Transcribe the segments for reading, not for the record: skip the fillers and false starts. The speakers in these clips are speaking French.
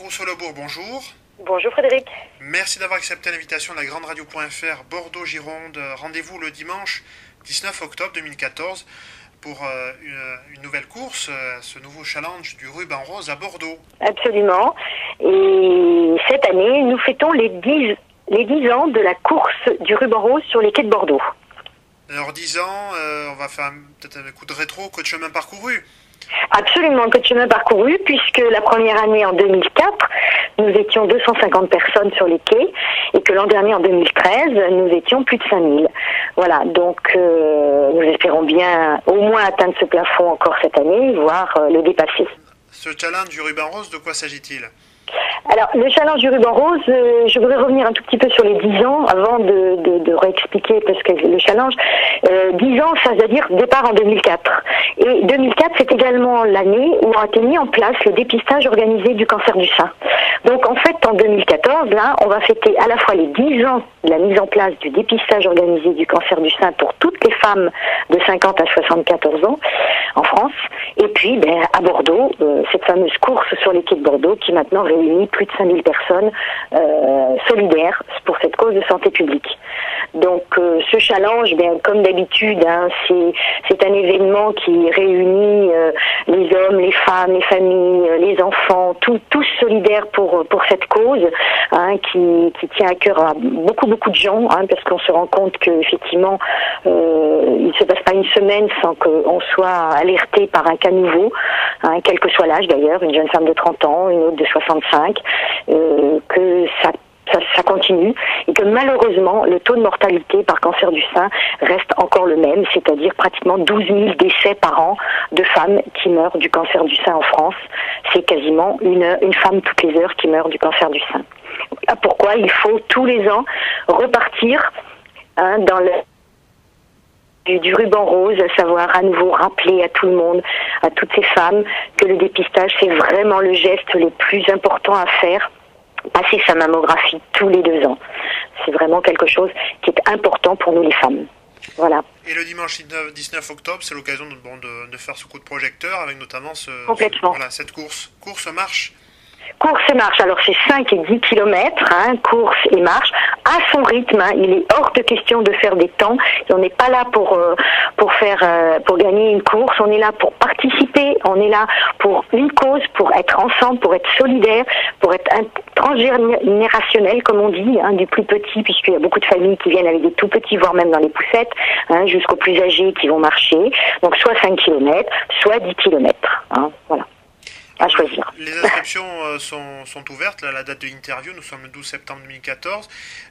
Rousseau-Lebourg, bonjour. Bonjour Frédéric. Merci d'avoir accepté l'invitation de la Grande Radio.fr Bordeaux-Gironde. Rendez-vous le dimanche 19 octobre 2014 pour une nouvelle course, ce nouveau challenge du ruban rose à Bordeaux. Absolument. Et cette année, nous fêtons les 10 ans de la course du ruban rose sur les quais de Bordeaux. Alors 10 ans, on va faire peut-être un coup de rétro, coup de chemin parcouru. Absolument, que de chemin parcouru, puisque la première année en 2004, nous étions 250 personnes sur les quais, et que l'an dernier, en 2013, nous étions plus de 5000. Voilà, donc nous espérons bien au moins atteindre ce plafond encore cette année, voire le dépasser. Ce challenge du ruban rose, de quoi s'agit-il ? Alors, le challenge du ruban rose, je voudrais revenir un tout petit peu sur les 10 ans avant de réexpliquer parce que le challenge. 10 ans, ça veut dire départ en 2004. Et 2004, c'est également l'année où a été mis en place le dépistage organisé du cancer du sein. Donc, en fait, en 2014, là, on va fêter à la fois les 10 ans de la mise en place du dépistage organisé du cancer du sein pour toutes les femmes de 50 à 74 ans en France. Et puis, à Bordeaux, cette fameuse course sur les quais de Bordeaux qui maintenant réunit plus de 5000 personnes solidaires pour cette cause de santé publique. Donc ce challenge, comme d'habitude, c'est un événement qui réunit les hommes, les femmes, les familles, les enfants, tous solidaires pour cette cause, qui tient à cœur à beaucoup de gens, parce qu'on se rend compte qu'effectivement il ne se passe pas une semaine sans qu'on soit alerté par un cas nouveau, quel que soit l'âge d'ailleurs, une jeune femme de 30 ans, une autre de 65, que ça continue et que malheureusement le taux de mortalité par cancer du sein reste encore le même, c'est-à-dire pratiquement 12 000 décès par an de femmes qui meurent du cancer du sein en France. C'est quasiment une femme toutes les heures qui meurt du cancer du sein. Voilà pourquoi il faut tous les ans repartir dans du ruban rose, à savoir à nouveau rappeler à tout le monde, à toutes ces femmes, que le dépistage c'est vraiment le geste le plus important à faire. Passer sa mammographie tous les 2 ans. C'est vraiment quelque chose qui est important pour nous les femmes. Voilà. Et le dimanche 19 octobre, c'est l'occasion de faire ce coup de projecteur avec notamment cette course-marche. Course et marche, alors c'est 5 et 10 kilomètres, course et marche, à son rythme, il est hors de question de faire des temps, on n'est pas là pour gagner une course, on est là pour participer, on est là pour une cause, pour être ensemble, pour être solidaire, pour être transgénérationnel comme on dit, du plus petit, puisqu'il y a beaucoup de familles qui viennent avec des tout petits, voire même dans les poussettes, jusqu'aux plus âgés qui vont marcher, donc soit 5 kilomètres, soit 10 kilomètres, voilà. À choisir. Les inscriptions sont ouvertes. Là, la date de l'interview, nous sommes le 12 septembre 2014.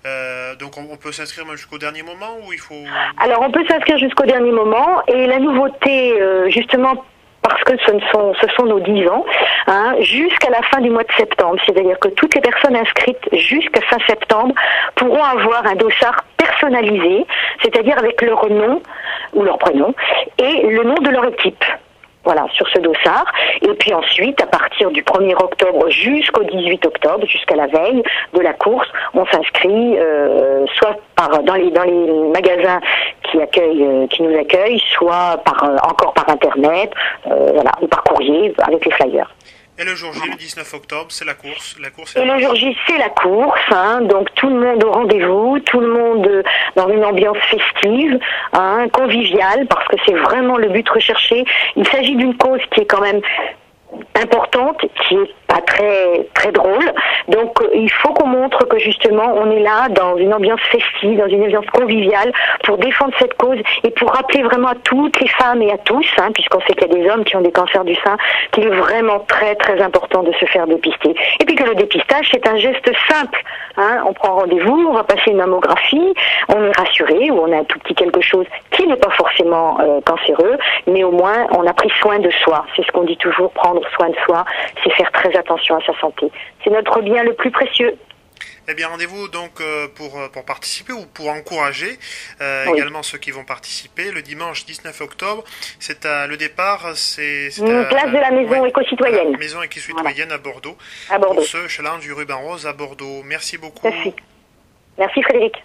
Donc on peut s'inscrire même jusqu'au dernier moment ou il faut... Alors on peut s'inscrire jusqu'au dernier moment et la nouveauté justement parce que ce sont nos 10 ans, jusqu'à la fin du mois de septembre. C'est-à-dire que toutes les personnes inscrites jusqu'à fin septembre pourront avoir un dossard personnalisé, c'est-à-dire avec leur nom ou leur prénom et le nom de leur équipe. Voilà, sur ce dossard. Et puis ensuite, à partir du 1er octobre jusqu'au 18 octobre, jusqu'à la veille de la course, on s'inscrit soit dans les magasins qui nous accueillent, soit encore par internet, ou par courrier avec les flyers. Et le jour J, le 19 octobre, c'est la course. Et le jour J, c'est la course, donc tout le monde au rendez-vous, tout le monde dans une ambiance festive, conviviale, parce que c'est vraiment le but recherché. Il s'agit d'une cause qui est quand même importante, qui est pas très drôle. Donc il faut qu'on montre que justement on est là dans une ambiance festive, dans une ambiance conviviale pour défendre cette cause et pour rappeler vraiment à toutes les femmes et à tous, puisqu'on sait qu'il y a des hommes qui ont des cancers du sein, qu'il est vraiment très important de se faire dépister. Et puis que le dépistage c'est un geste simple. On prend rendez-vous, on va passer une mammographie, on est rassuré ou on a un tout petit quelque chose qui n'est pas forcément cancéreux, mais au moins on a pris soin de soi. C'est ce qu'on dit toujours, prendre soin de soi, c'est faire très attention à sa santé. C'est notre bien le plus précieux. Eh bien, rendez-vous donc pour participer ou pour encourager également ceux qui vont participer le dimanche 19 octobre. Le départ, c'est place de la maison éco-citoyenne. Maison éco-citoyenne à Bordeaux. À Bordeaux. Pour ce challenge du ruban rose à Bordeaux. Merci beaucoup. Merci Frédéric.